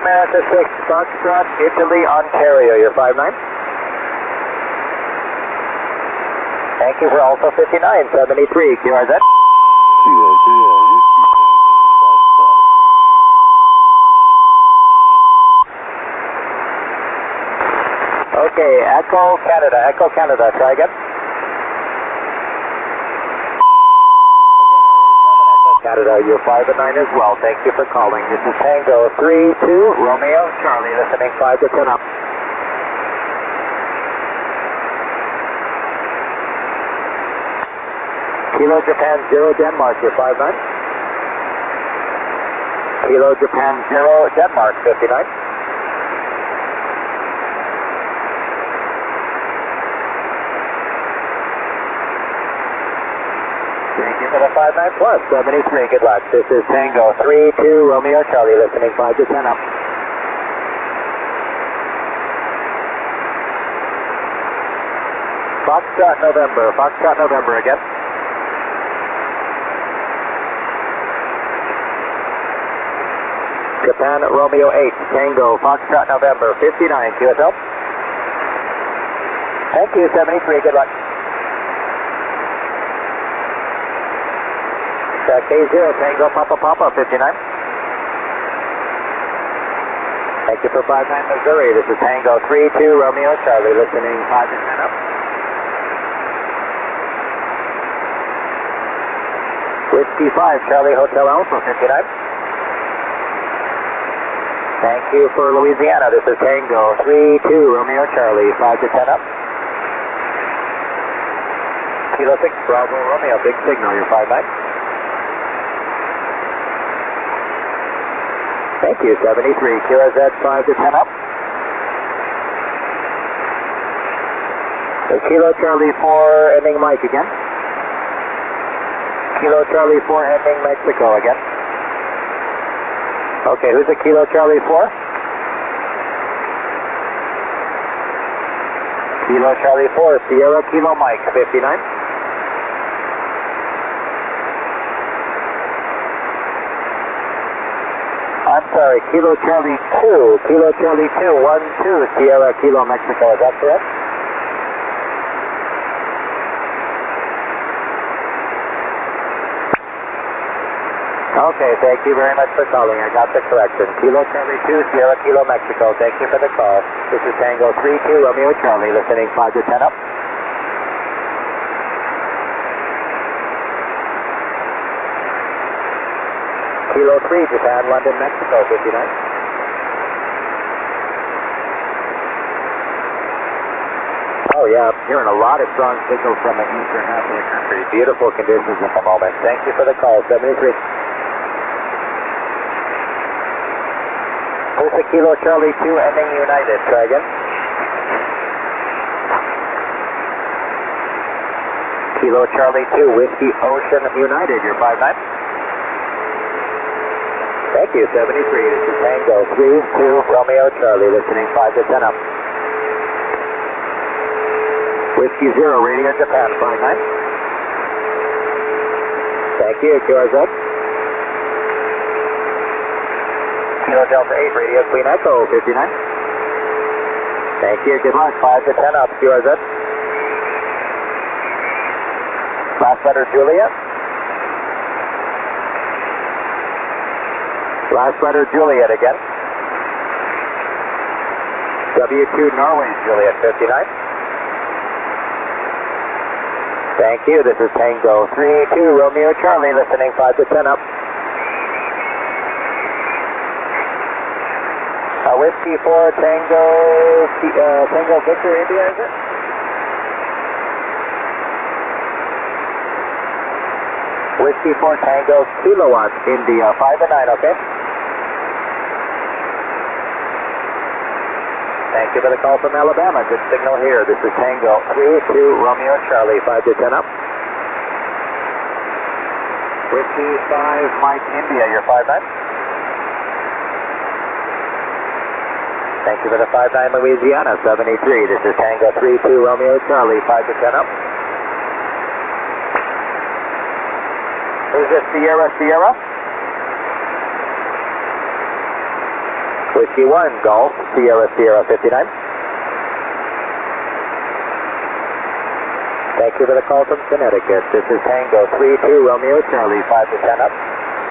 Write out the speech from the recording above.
America 6, Foxtrot, Italy, Ontario, you're 59. Thank you for Alpha 5973, QRZ. Okay, Echo Canada, try again. Canada, you're 5 and 9 as well. Thank you for calling. This is Tango 32, Romeo, Charlie, listening 5 to 10 up. Kilo Japan 0, Denmark, you're 5-9. Kilo Japan 0, Denmark, 59. Thank you for the 59 plus, 73, good luck. This is Tango 32, Romeo, Charlie, listening 5 to 10 up. Foxtrot November again. Japan Romeo 8, Tango, Foxtrot November, 59, QSL. Thank you, 73, good luck. K0, Tango, Papa, 59. Thank you for 59, Missouri. This is Tango 32, Romeo, Charlie, listening 5 to 10 up. Whiskey 5, Charlie Hotel Alpha, 59. Thank you for Louisiana. This is Tango 32, Romeo, Charlie, 5 to 10 up. Kilo 6, Bravo, Romeo, big signal, you're 5-9. Thank you, 73, QRZ 5 to 10 up. So Kilo Charlie 4, ending Mike again. Kilo Charlie 4, ending Mexico again. Okay, who's the Kilo Charlie 4? Kilo Charlie 4, Sierra Kilo Mike, 59. I'm sorry, Kilo Charlie 2, 1-2, Sierra Kilo Mexico, is that correct? Okay, thank you very much for calling. I got the correction. Kilo Charlie 2, Sierra Kilo Mexico. Thank you for the call. This is Tango 32, Romeo Charlie, listening 5 to 10 up. Kilo 3, Japan, London, Mexico, 59. Oh yeah, I'm hearing a lot of strong signals from the eastern half of the country. Beautiful conditions at the moment. Thank you for the call, 73. Here's the Kilo Charlie 2, ending United. Try again. Kilo Charlie 2, Whiskey Ocean United, you're 5-9. Thank you, 73. This is Tango 32, Romeo Charlie, listening 5 to 10 up. Whiskey 0, Radio Japan, 5-9. Thank you, QRZ. Kilo Delta 8, Radio Queen Echo, 59. Thank you, good luck, 5 to 10 up, QRZ. Last letter, Juliet. Last letter, Juliet again. W2 Norway, Juliet, 59. Thank you, this is Tango 32, Romeo Charlie, listening 5 to 10 up. Whiskey 4, Tango Victor, India, is it? Whiskey 4, Tango Kilowatt, India, 5 and 9, okay? Thank you for the call from Alabama. Good signal here. This is Tango 32, Romeo Charlie, 5 to 10 up. Whiskey 5, Mike, India, you're 5-9. Thank you for the 5-9, Louisiana, 73. This is Tango 32, Romeo Charlie, 5 to 10 up. Who's this, Sierra? Whiskey 1, Golf, Sierra Sierra 59. Thank you for the call from Connecticut. This is Tango 32, Romeo Charlie, 5 to 10 up.